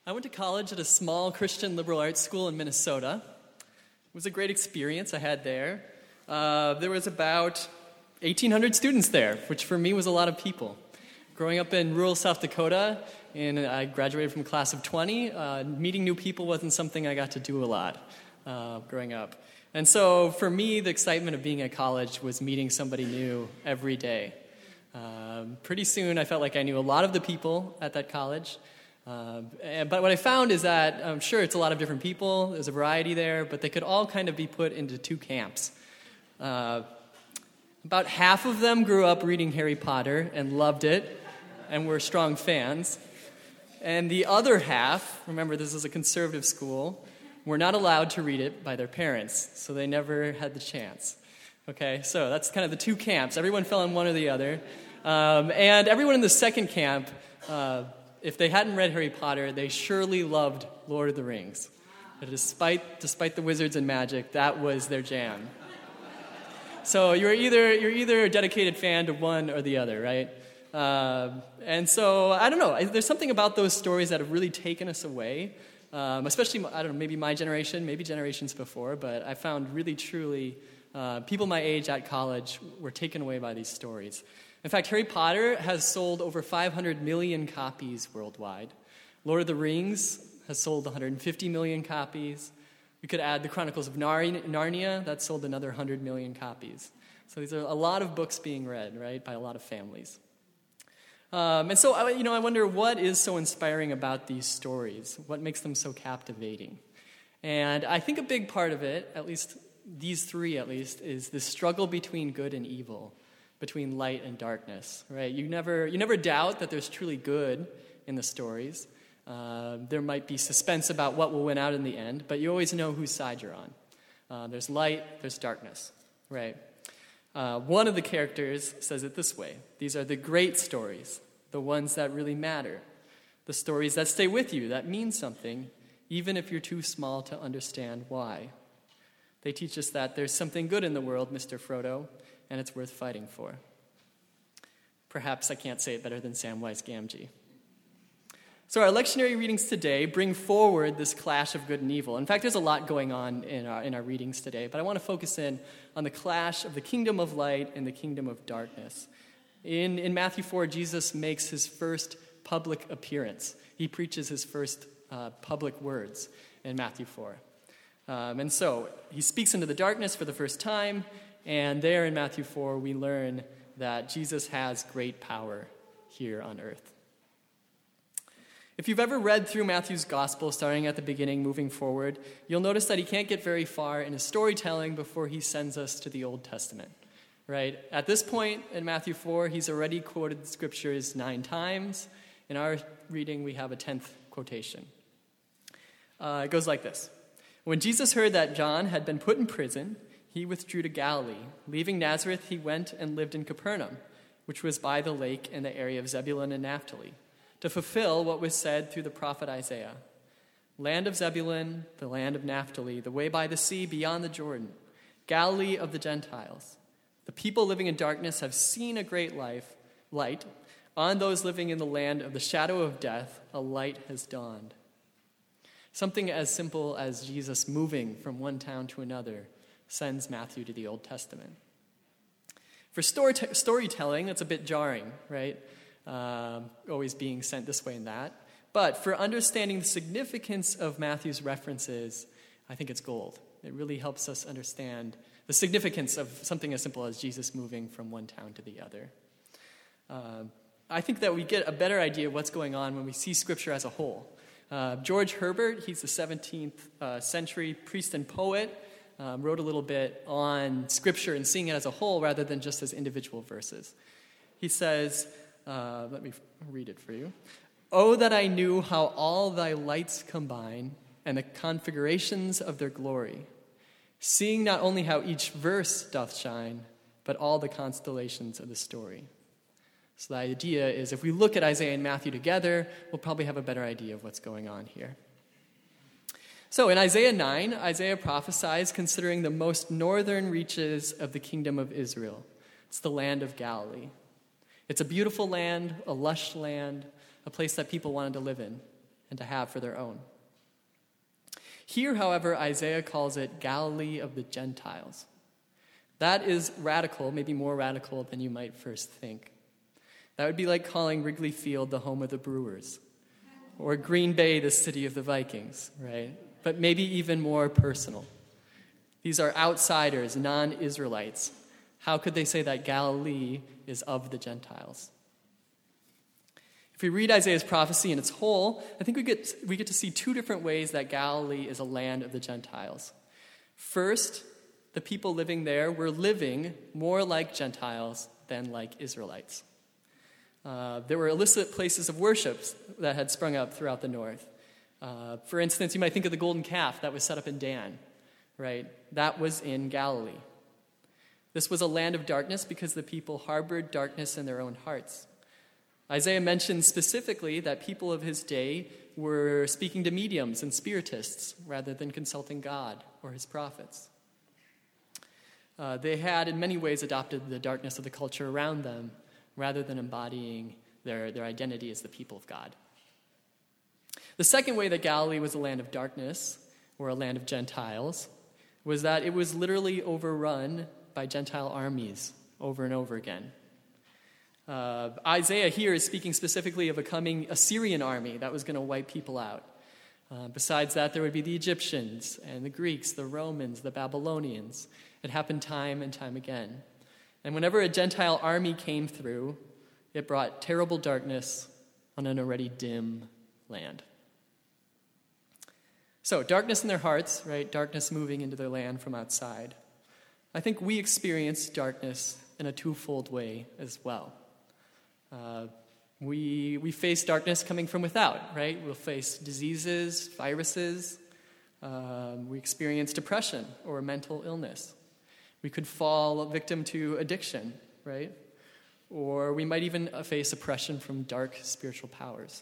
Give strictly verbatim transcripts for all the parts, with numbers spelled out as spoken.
I went to college at a small Christian liberal arts school in Minnesota. It was a great experience I had there. Uh, there was about eighteen hundred students there, which for me was a lot of people. Growing up in rural South Dakota, and I graduated from a class of twenty, uh, meeting new people wasn't something I got to do a lot uh, growing up. And so for me, the excitement of being at college was meeting somebody new every day. Um, pretty soon, I felt like I knew a lot of the people at that college. Uh, but what I found is that, I'm sure it's a lot of different people, there's a variety there, but they could all kind of be put into two camps. Uh, about half of them grew up reading Harry Potter and loved it and were strong fans. And the other half, remember this is a conservative school, were not allowed to read it by their parents, so they never had the chance. Okay, so that's kind of the two camps. Everyone fell in one or the other. Um, and everyone in the second camp, uh, if they hadn't read Harry Potter, they surely loved Lord of the Rings. But despite despite the wizards and magic, that was their jam. So you're either you're either a dedicated fan to one or the other, right? Uh, and so I don't know. There's something about those stories that have really taken us away, um, especially I don't know, maybe my generation, maybe generations before. But I found really truly uh, people my age at college were taken away by these stories. In fact, Harry Potter has sold over five hundred million copies worldwide. Lord of the Rings has sold one hundred fifty million copies. We could add the Chronicles of Narnia, that sold another one hundred million copies. So these are a lot of books being read, right, by a lot of families. Um, and so, I, you know, I wonder what is so inspiring about these stories? What makes them so captivating? And I think a big part of it, at least these three at least, is the struggle between good and evil, between light and darkness, right? You never you never doubt that there's truly good in the stories. Uh, there might be suspense about what will win out in the end, but you always know whose side you're on. Uh, there's light, there's darkness, right? Uh, one of the characters says it this way: these are the great stories, the ones that really matter, the stories that stay with you, that mean something, even if you're too small to understand why. They teach us that there's something good in the world, Mister Frodo, and it's worth fighting for. Perhaps I can't say it better than Samwise Gamgee. So our lectionary readings today bring forward this clash of good and evil. In fact, there's a lot going on in our, in our readings today, but I want to focus in on the clash of the kingdom of light and the kingdom of darkness. In, in Matthew four, Jesus makes his first public appearance. He preaches his first uh, public words in Matthew four. Um, and so he speaks into the darkness for the first time, and there in Matthew four, we learn that Jesus has great power here on earth. If you've ever read through Matthew's gospel, starting at the beginning, moving forward, you'll notice that he can't get very far in his storytelling before he sends us to the Old Testament, right? At this point in Matthew four, he's already quoted scriptures nine times. In our reading, we have a tenth quotation. Uh, it goes like this. When Jesus heard that John had been put in prison, he withdrew to Galilee. Leaving Nazareth, he went and lived in Capernaum, which was by the lake in the area of Zebulun and Naphtali, to fulfill what was said through the prophet Isaiah. Land of Zebulun, the land of Naphtali, the way by the sea beyond the Jordan, Galilee of the Gentiles. The people living in darkness have seen a great life, light. On those living in the land of the shadow of death, a light has dawned. Something as simple as Jesus moving from one town to another sends Matthew to the Old Testament. For story t- storytelling, that's a bit jarring, right? Uh, always being sent this way and that. But for understanding the significance of Matthew's references, I think it's gold. It really helps us understand the significance of something as simple as Jesus moving from one town to the other. Uh, I think that we get a better idea of what's going on when we see Scripture as a whole. Uh, George Herbert, he's the seventeenth uh, century priest and poet, Um, wrote a little bit on Scripture and seeing it as a whole rather than just as individual verses. He says, uh, let me read it for you. "Oh, that I knew how all thy lights combine and the configurations of their glory, seeing not only how each verse doth shine, but all the constellations of the story." So the idea is if we look at Isaiah and Matthew together, we'll probably have a better idea of what's going on here. So in Isaiah nine, Isaiah prophesies considering the most northern reaches of the kingdom of Israel. It's the land of Galilee. It's a beautiful land, a lush land, a place that people wanted to live in. and to have for their own. Here, however, Isaiah calls it Galilee of the Gentiles. That is radical, maybe more radical than you might first think. That would be like calling Wrigley Field the home of the Brewers, or Green Bay the city of the Vikings, right? But maybe even more personal. These are outsiders, non-Israelites. How could they say that Galilee is of the Gentiles? If we read Isaiah's prophecy in its whole, I think we get, we get to see two different ways that Galilee is a land of the Gentiles. First, the people living there were living more like Gentiles than like Israelites. Uh, there were illicit places of worship that had sprung up throughout the north. Uh, for instance, you might think of the golden calf that was set up in Dan, right? That was in Galilee. This was a land of darkness because the people harbored darkness in their own hearts. Isaiah mentions specifically that people of his day were speaking to mediums and spiritists rather than consulting God or his prophets. Uh, they had in many ways adopted the darkness of the culture around them rather than embodying their, their identity as the people of God. The second way that Galilee was a land of darkness, or a land of Gentiles, was that it was literally overrun by Gentile armies over and over again. Uh, Isaiah here is speaking specifically of a coming Assyrian army that was going to wipe people out. Uh, besides that, there would be the Egyptians and the Greeks, the Romans, the Babylonians. It happened time and time again. And whenever a Gentile army came through, it brought terrible darkness on an already dim land. So, darkness in their hearts, right? Darkness moving into their land from outside. I think we experience darkness in a twofold way as well. Uh, we we face darkness coming from without, right? We'll face diseases, viruses. Um, we experience depression or mental illness. We could fall victim to addiction, right? Or we might even face oppression from dark spiritual powers.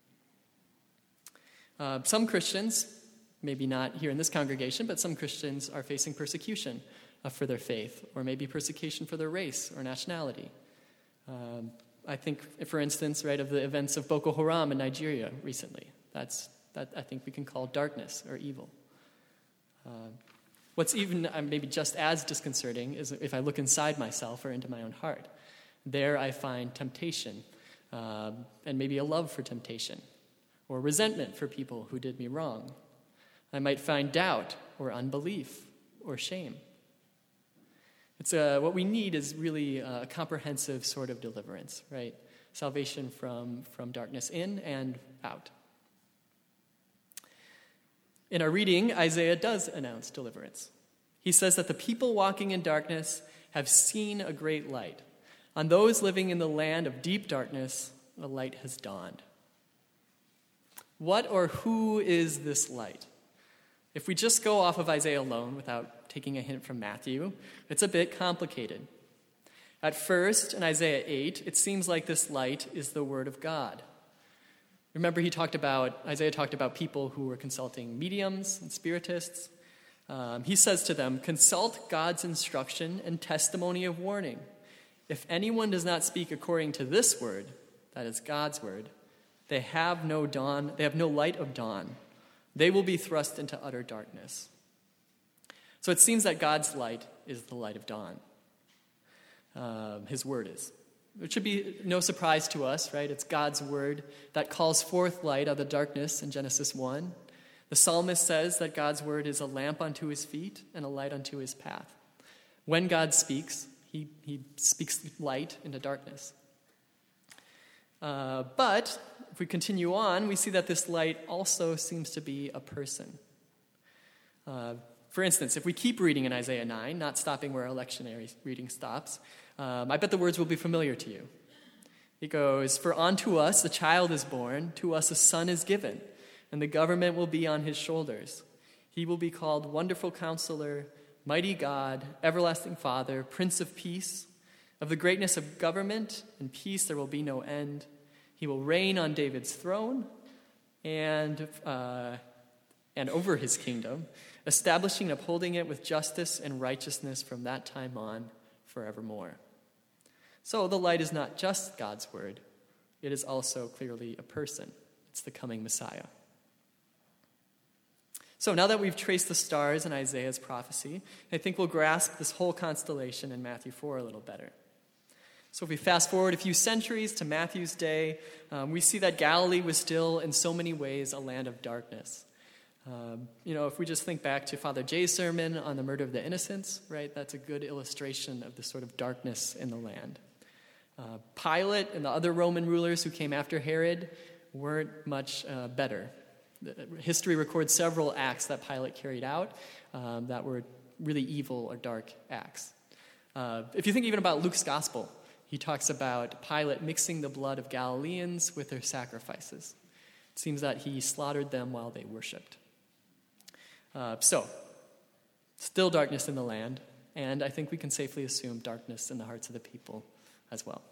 Uh, some Christians, maybe not here in this congregation, but some Christians are facing persecution uh, for their faith, or maybe persecution for their race or nationality. Um, I think, for instance, right, of the events of Boko Haram in Nigeria recently. That's that I think we can call darkness or evil. Uh, what's even uh, maybe just as disconcerting is if I look inside myself or into my own heart. There I find temptation, uh, and maybe a love for temptation, or resentment for people who did me wrong. I might find doubt or unbelief or shame. It's uh, what we need is really a comprehensive sort of deliverance, right? Salvation from, from darkness in and out. In our reading, Isaiah does announce deliverance. He says that the people walking in darkness have seen a great light. On those living in the land of deep darkness, a light has dawned. What or who is this light? If we just go off of Isaiah alone without taking a hint from Matthew, it's a bit complicated. At first, in Isaiah eight, it seems like this light is the word of God. Remember, he talked about Isaiah talked about people who were consulting mediums and spiritists. Um, he says to them, "Consult God's instruction and testimony of warning. If anyone does not speak according to this word, that is God's word, they have no dawn, they have no light of dawn. They will be thrust into utter darkness." So it seems that God's light is the light of dawn. Um, his word is. It should be no surprise to us, right? It's God's word that calls forth light out of the darkness in Genesis one. The psalmist says that God's word is a lamp unto his feet and a light unto his path. When God speaks, he, he speaks light into darkness. Uh, but if we continue on, we see that this light also seems to be a person. Uh, for instance, if we keep reading in Isaiah nine, not stopping where our lectionary reading stops, um, I bet the words will be familiar to you. It goes, "For unto us a child is born, to us a son is given, and the government will be on his shoulders. He will be called Wonderful Counselor, Mighty God, Everlasting Father, Prince of Peace. Of the greatness of government and peace there will be no end. He will reign on David's throne and uh, and over his kingdom, establishing and upholding it with justice and righteousness from that time on forevermore." So the light is not just God's word. It is also clearly a person. It's the coming Messiah. So now that we've traced the stars in Isaiah's prophecy, I think we'll grasp this whole constellation in Matthew four a little better. So if we fast forward a few centuries to Matthew's day, um, we see that Galilee was still in so many ways a land of darkness. Um, you know, if we just think back to Father Jay's sermon on the murder of the innocents, right, that's a good illustration of the sort of darkness in the land. Uh, Pilate and the other Roman rulers who came after Herod weren't much uh, better. The, history records several acts that Pilate carried out um, that were really evil or dark acts. Uh, if you think even about Luke's gospel, he talks about Pilate mixing the blood of Galileans with their sacrifices. It seems that he slaughtered them while they worshipped. Uh, so, still darkness in the land, and I think we can safely assume darkness in the hearts of the people as well.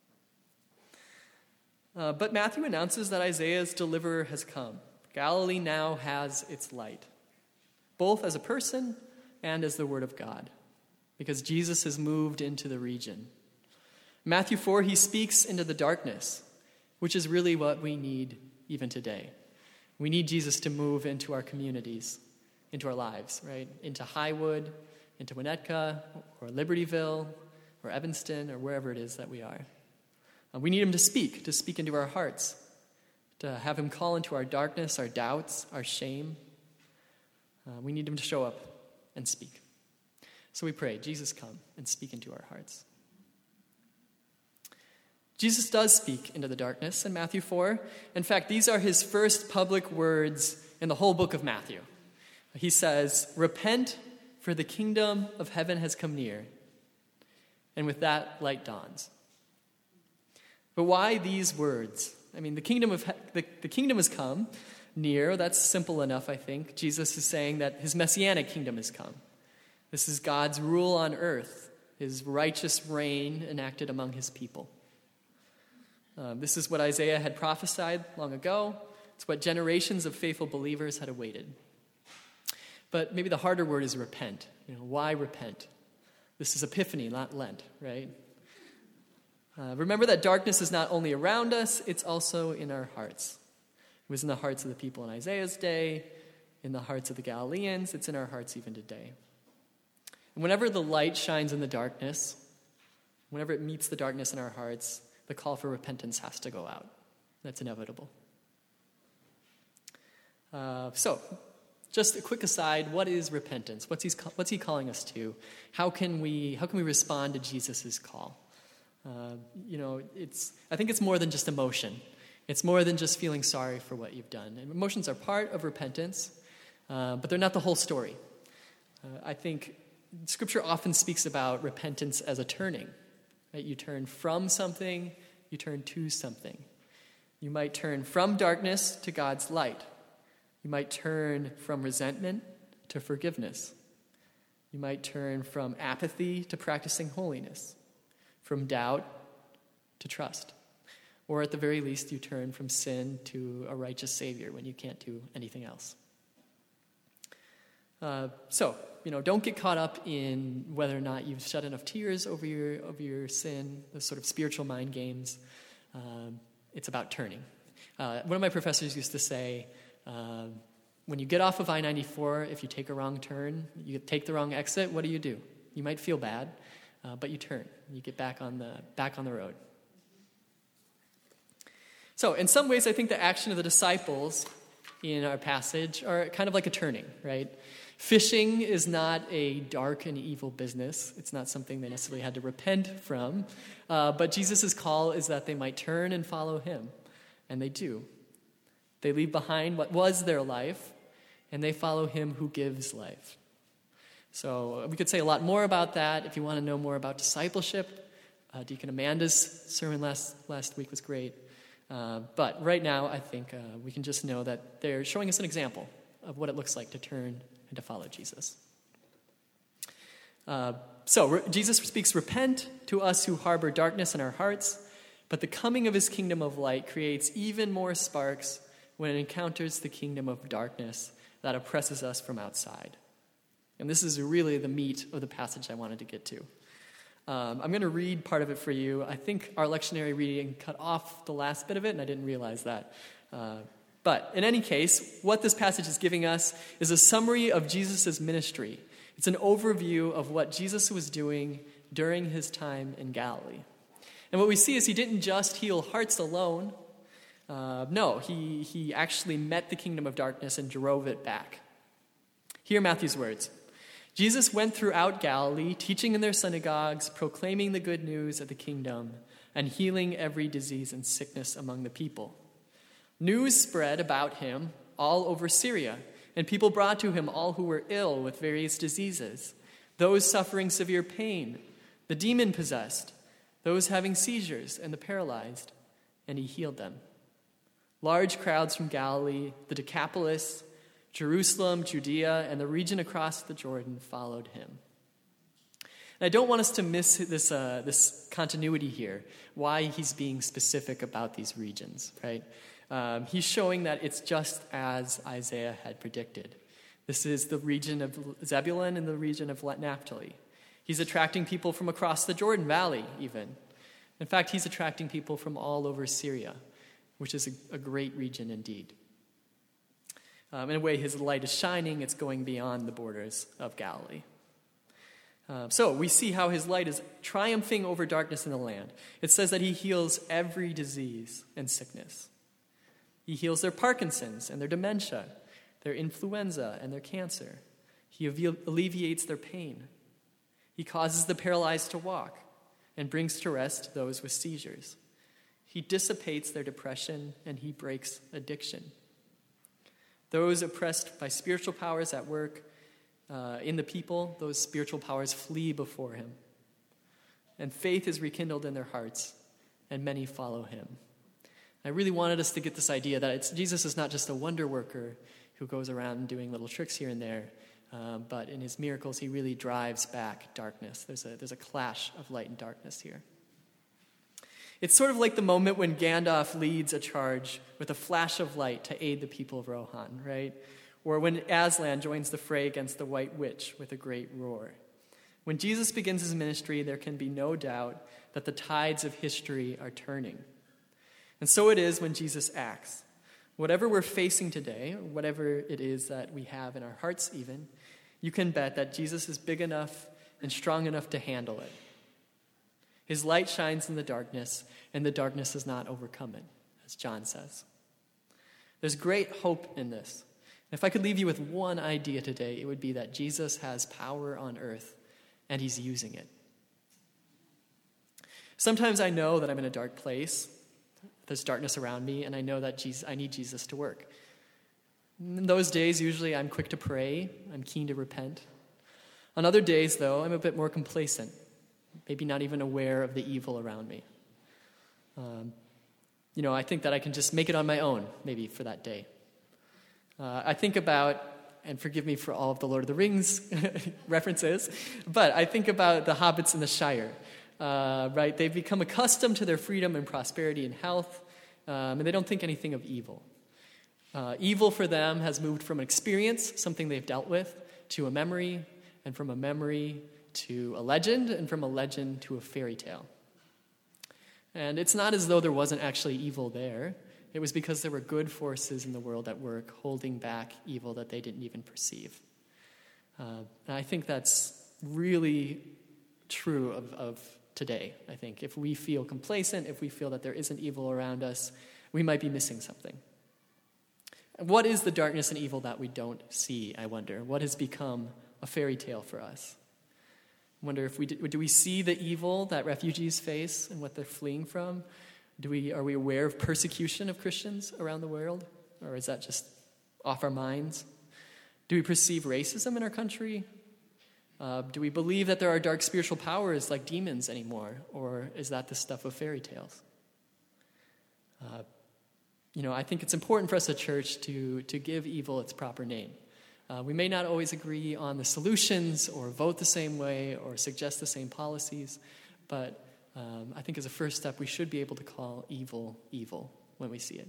Uh, but Matthew announces that Isaiah's deliverer has come. Galilee now has its light, both as a person and as the Word of God, because Jesus has moved into the region. Matthew four, he speaks into the darkness, which is really what we need even today. We need Jesus to move into our communities, into our lives, right? Into Highwood, into Winnetka, or Libertyville, or Evanston, or wherever it is that we are. Uh, we need him to speak, to speak into our hearts, to have him call into our darkness, our doubts, our shame. Uh, we need him to show up and speak. So we pray, Jesus, come and speak into our hearts. Jesus does speak into the darkness in Matthew four. In fact, these are his first public words in the whole book of Matthew. He says, "Repent, for the kingdom of heaven has come near." And with that, light dawns. But why these words? I mean, the kingdom of he- the, the kingdom has come near. That's simple enough, I think. Jesus is saying that his messianic kingdom has come. This is God's rule on earth, his righteous reign enacted among his people. Um, this is what Isaiah had prophesied long ago. It's what generations of faithful believers had awaited. But maybe the harder word is repent. You know, why repent? This is Epiphany, not Lent, right? Uh, remember that darkness is not only around us, it's also in our hearts. It was in the hearts of the people in Isaiah's day, in the hearts of the Galileans. It's in our hearts even today. And whenever the light shines in the darkness, whenever it meets the darkness in our hearts, the call for repentance has to go out. That's inevitable. Uh, so, just a quick aside, what is repentance? What's he, what's he calling us to? How can we, how can we respond to Jesus' call? Uh, you know, it's. I think it's more than just emotion. It's more than just feeling sorry for what you've done. And emotions are part of repentance, uh, but they're not the whole story. Uh, I think Scripture often speaks about repentance as a turning. Right? You turn from something, you turn to something. You might turn from darkness to God's light. You might turn from resentment to forgiveness. You might turn from apathy to practicing holiness, from doubt to trust. Or at the very least, you turn from sin to a righteous Savior when you can't do anything else. Uh, so, you know, don't get caught up in whether or not you've shed enough tears over your over your sin, those sort of spiritual mind games. Um, it's about turning. Uh, one of my professors used to say, uh, when you get off of I ninety-four, if you take a wrong turn, you take the wrong exit, what do you do? You might feel bad, uh, but you turn. You get back on the back on the road. So, in some ways, I think the action of the disciples in our passage are kind of like a turning, right? Fishing is not a dark and evil business. It's not something they necessarily had to repent from. Uh, but Jesus' call is that they might turn and follow him. And they do. They leave behind what was their life, and they follow him who gives life. So we could say a lot more about that. If you want to know more about discipleship, uh, Deacon Amanda's sermon last, last week was great. Uh, but right now, I think uh, we can just know that they're showing us an example of what it looks like to turn and to follow Jesus. Uh, so re- Jesus speaks, "Repent" to us who harbor darkness in our hearts, but the coming of his kingdom of light creates even more sparks when it encounters the kingdom of darkness that oppresses us from outside. And this is really the meat of the passage I wanted to get to. Um, I'm going to read part of it for you. I think our lectionary reading cut off the last bit of it, and I didn't realize that. Uh, but in any case, what this passage is giving us is a summary of Jesus' ministry. It's an overview of what Jesus was doing during his time in Galilee. And what we see is he didn't just heal hearts alone. Uh, no, he, he actually met the kingdom of darkness and drove it back. Hear Matthew's words. Jesus went throughout Galilee, teaching in their synagogues, proclaiming the good news of the kingdom, and healing every disease and sickness among the people. News spread about him all over Syria, and people brought to him all who were ill with various diseases, those suffering severe pain, the demon-possessed, those having seizures, and the paralyzed, and he healed them. Large crowds from Galilee, the Decapolis, Jerusalem, Judea, and the region across the Jordan followed him. And I don't want us to miss this, uh, this continuity here, why he's being specific about these regions, right? Um, he's showing that it's just as Isaiah had predicted. This is the region of Zebulun and the region of Naphtali. He's attracting people from across the Jordan Valley, even. In fact, he's attracting people from all over Syria, which is a, a great region indeed. Um, in a way, his light is shining. It's going beyond the borders of Galilee. Uh, so we see how his light is triumphing over darkness in the land. It says that he heals every disease and sickness. He heals their Parkinson's and their dementia, their influenza and their cancer. He alleviates their pain. He causes the paralyzed to walk and brings to rest those with seizures. He dissipates their depression and he breaks addiction. Those oppressed by spiritual powers at work uh, in the people, those spiritual powers flee before him. And faith is rekindled in their hearts, and many follow him. I really wanted us to get this idea that it's, Jesus is not just a wonder worker who goes around doing little tricks here and there, uh, but in his miracles, he really drives back darkness. There's a, there's a clash of light and darkness here. It's sort of like the moment when Gandalf leads a charge with a flash of light to aid the people of Rohan, right? Or when Aslan joins the fray against the White Witch with a great roar. When Jesus begins his ministry, there can be no doubt that the tides of history are turning. And so it is when Jesus acts. Whatever we're facing today, or whatever it is that we have in our hearts even, you can bet that Jesus is big enough and strong enough to handle it. His light shines in the darkness, and the darkness has not overcome it, as John says. There's great hope in this. And if I could leave you with one idea today, it would be that Jesus has power on earth, and he's using it. Sometimes I know that I'm in a dark place. There's darkness around me, and I know that Jesus, I need Jesus to work. In those days, usually I'm quick to pray. I'm keen to repent. On other days, though, I'm a bit more complacent. Maybe not even aware of the evil around me. Um, you know, I think that I can just make it on my own, maybe, for that day. Uh, I think about, and forgive me for all of the Lord of the Rings references, but I think about the hobbits in the Shire, uh, right? They've become accustomed to their freedom and prosperity and health, um, and they don't think anything of evil. Uh, evil for them has moved from an experience, something they've dealt with, to a memory, and from a memory to a legend, and from a legend to a fairy tale. And it's not as though there wasn't actually evil there. It was because there were good forces in the world at work holding back evil that they didn't even perceive. Uh, and I think that's really true of, of today, I think. If we feel complacent, if we feel that there isn't evil around us, we might be missing something. What is the darkness and evil that we don't see, I wonder? What has become a fairy tale for us? I wonder if we do, do we see the evil that refugees face and what they're fleeing from? Do we are we aware of persecution of Christians around the world? Or is that just off our minds? Do we perceive racism in our country? Uh, do we believe that there are dark spiritual powers like demons anymore? Or is that the stuff of fairy tales? Uh, you know, I think it's important for us as a church to, to give evil its proper name. Uh, we may not always agree on the solutions or vote the same way or suggest the same policies, but um, I think as a first step, we should be able to call evil evil when we see it.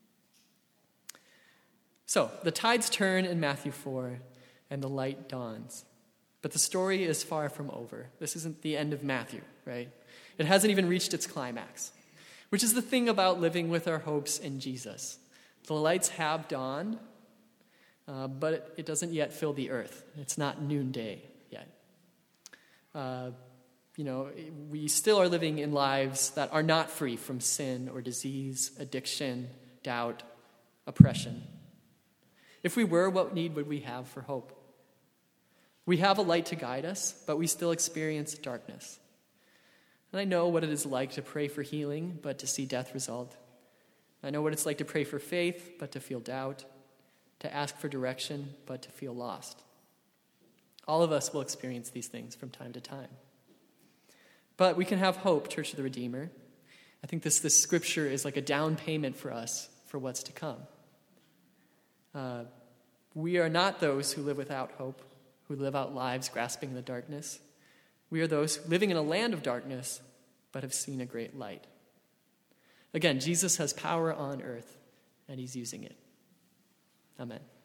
So, the tides turn in Matthew four, and the light dawns. But the story is far from over. This isn't the end of Matthew, right? It hasn't even reached its climax, which is the thing about living with our hopes in Jesus. The lights have dawned, uh, but it, it doesn't yet fill the earth. It's not noonday yet. Uh, you know, we still are living in lives that are not free from sin or disease, addiction, doubt, oppression. If we were, what need would we have for hope? We have a light to guide us, but we still experience darkness. And I know what it is like to pray for healing, but to see death result. I know what it's like to pray for faith, but to feel doubt, to ask for direction, but to feel lost. All of us will experience these things from time to time. But we can have hope, Church of the Redeemer. I think this, this scripture is like a down payment for us for what's to come. Uh, we are not those who live without hope, who live out lives grasping in the darkness. We are those living in a land of darkness, but have seen a great light. Again, Jesus has power on earth, and he's using it. Amen.